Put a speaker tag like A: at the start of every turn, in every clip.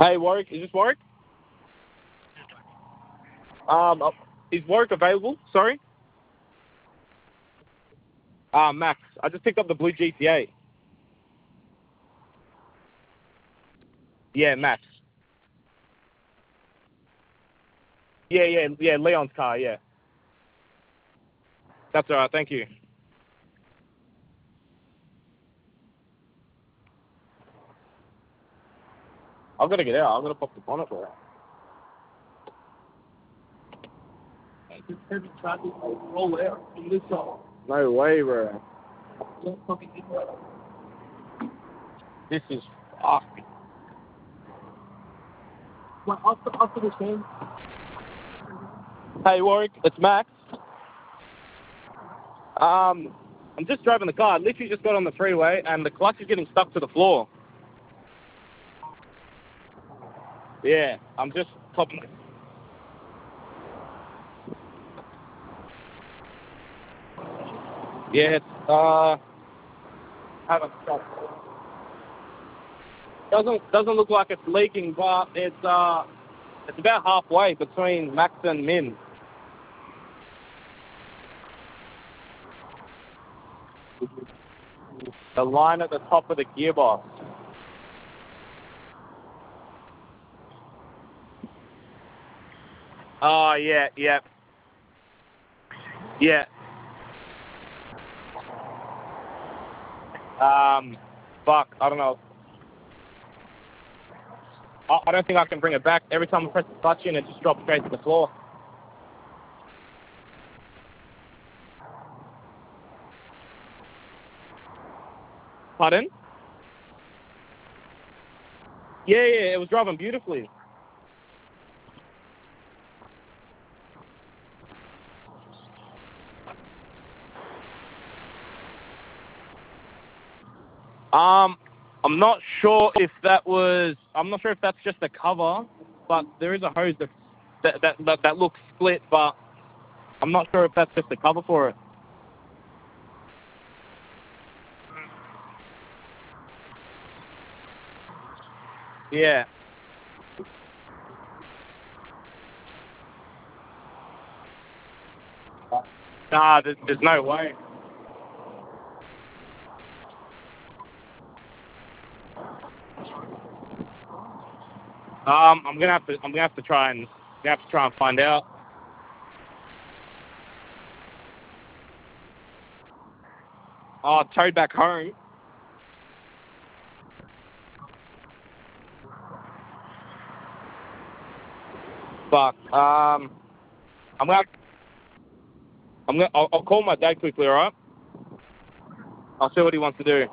A: Hey, Warwick, is this Warwick? Is Warwick available? Sorry? Max, I just picked up the blue GTA. Yeah, Max. Yeah, Leon's car, yeah. That's alright, thank you. I've got to get out. I've got to pop the bonnet for
B: This heavy traffic will roll out in this side.
A: No way, bro.
B: Don't fucking get that.
A: This is fucked.
B: Well, after this game.
A: Hey, Warwick, it's Max. I'm just driving the car. I literally just got on the freeway, and the clutch is getting stuck to the floor. Yeah, I'm just popping. Yeah, it's, haven't stopped. Doesn't look like it's leaking, but it's about halfway between Max and Min. The line at the top of the gearbox. Oh, yeah. Fuck, I don't know. I don't think I can bring it back. Every time I press the clutch in, it just drops straight to the floor. Pardon? Yeah, it was driving beautifully. I'm not sure if that's just a cover, but there is a hose that looks split, but I'm not sure if that's just a cover for it. Yeah. Nah, there's no way. I'm gonna have to try and find out. Oh, towed back home. Fuck. I'll call my dad quickly, alright? I'll see what he wants to do.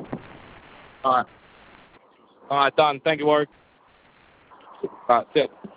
A: Alright, done. Thank you, Warwick. Alright, see ya.